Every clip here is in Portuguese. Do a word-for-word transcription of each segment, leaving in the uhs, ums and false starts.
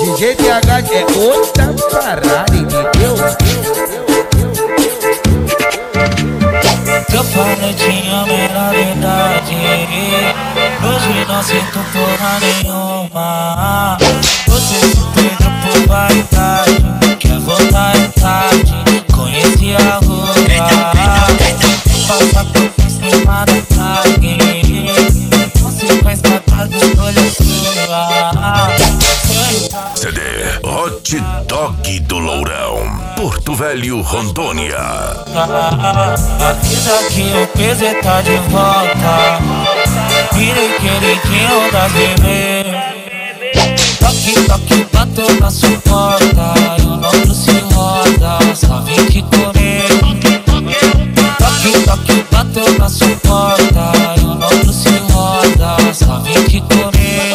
D J T H é outra parada, entendeu? Teu planetinha menor idade, hoje não sinto porra nenhuma. Você se perdeu por vaidade, quer voltar é tarde, conheci a rua. Passa por cima da tarde, você faz matar de escolha sua. C D Hot Dog do Lourão, Porto Velho, Rondônia. Avisa que o P Z tá de volta. Virei queridinho das bebê. Toque, toque, bateu na sua porta. E o outro se roda, só vim te comer. Toque, toque, bateu na sua porta. E o outro se roda, só vim te comer.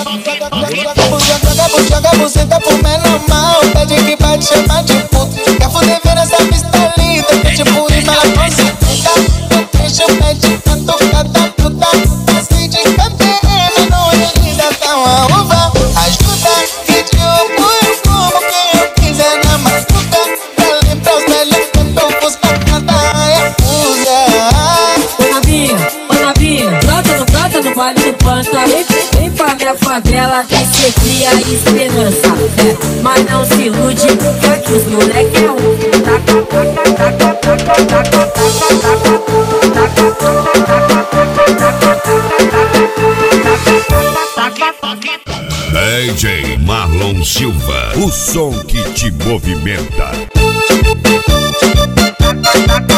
Joga buceta pro menor mal, pede que vai te chamar de puto. Quer fuder ver essa pista linda, que tipo rima ela concentra. Eu deixo o pé de canto, cada puta assim de K P M, não é linda, tá uma uva. Ajuda, que eu ponho como quem eu quiser na machuca. Pra lembrar os velhos tempos, pra cada Yakuza. Ô novinha, ô novinha, brota no brota no baile do Panta. Vem pra minha favela que cê cria esperança, é, mas não se ilude, que aqui os moleque é um. D J Marlon Silva, o som que te movimenta.